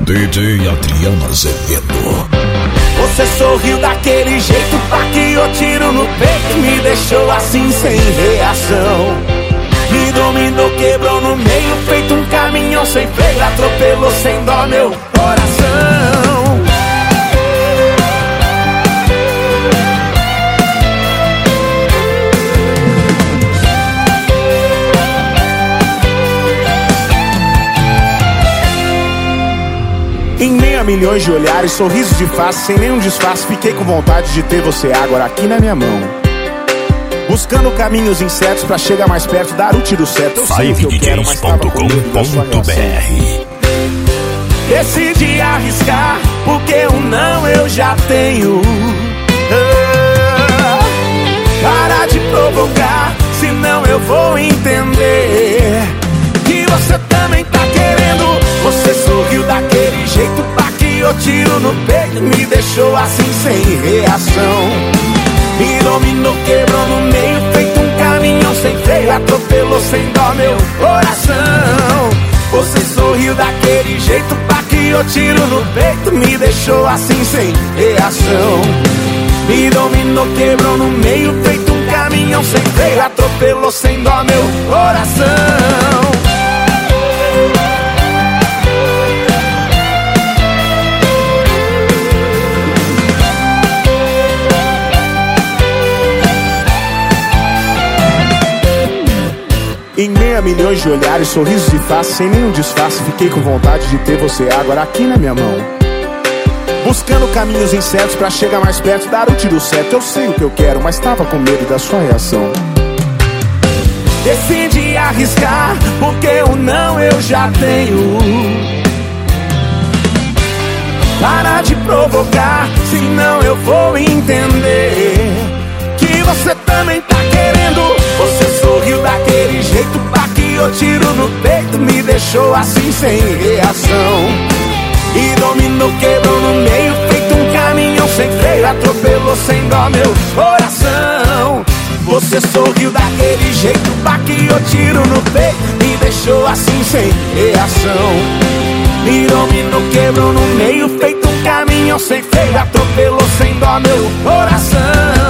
DJ Adriano Azevedo. Você sorriu daquele jeito, taqueou tiro no peito, me deixou assim sem reação. Me dominou, quebrou no meio, feito um caminhão sem freio, atropelou sem dó meu coração. Em meio a milhões de olhares, sorrisos de face, sem nenhum disfarce, fiquei com vontade de ter você agora aqui na minha mão. Buscando caminhos incertos pra chegar mais perto, dar o tiro certo. Eu sei o que eu quero, mas tava com medo da sua reação. Decidi arriscar, porque um não eu já tenho. Para de provocar, senão eu vou entender que você também tá querendo. Você sorriu daquele jeito, taqueou tiro no peito, me deixou assim sem reação. Me dominou, quebrou no meio, feito um caminhão sem freio, atropelou sem dó meu coração. Você sorriu daquele jeito, taqueou tiro no peito, me deixou assim sem reação. Me dominou, quebrou no meio, feito um caminhão sem freio, atropelou sem dó meu coração. Em meio a milhões de olhares, sorrisos de face, sem nenhum disfarce, fiquei com vontade de ter você agora aqui na minha mão. Buscando caminhos incertos pra chegar mais perto, dar o tiro certo. Eu sei o que eu quero, mas tava com medo da sua reação. Decidi arriscar, porque o não eu já tenho. Para de provocar, senão eu vou entender que você também tá querendo. Você sorriu daquele jeito, taqueou tiro no peito, me deixou assim sem reação. E dominou, quebrou no meio, feito um caminhão sem freio, atropelou sem dó meu coração. Você sorriu daquele jeito, taqueou tiro no peito, me deixou assim sem reação. Me dominou, quebrou no meio, feito um caminhão sem freio, atropelou sem dó meu coração.